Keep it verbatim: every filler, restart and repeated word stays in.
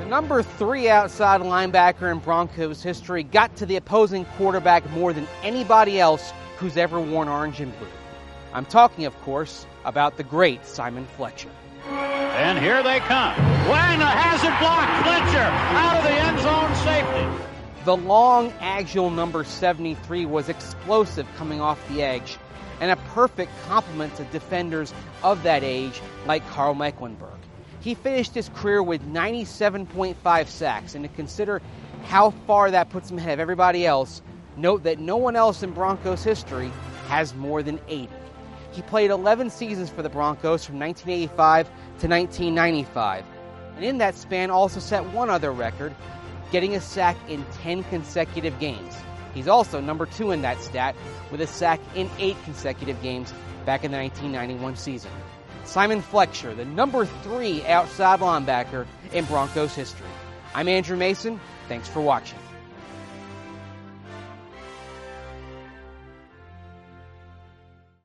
number three outside linebacker in Broncos history got to the opposing quarterback more than anybody else who's ever worn orange and blue. I'm talking, of course, about the great Simon Fletcher. And here they come. Wang, a hazard block. Fletcher out of the end zone, safety. The long, agile number seventy-three was explosive coming off the edge and a perfect complement to defenders of that age like Karl Mecklenburg. He finished his career with ninety-seven point five sacks, and to consider how far that puts him ahead of everybody else, note that no one else in Broncos history has more than eighty. He played eleven seasons for the Broncos from nineteen eighty-five to nineteen ninety-five, and in that span also set one other record, getting a sack in ten consecutive games. He's also number two in that stat with a sack in eight consecutive games back in the nineteen ninety-one season. Simon Fletcher, the number three outside linebacker in Broncos history. I'm Andrew Mason. Thanks for watching.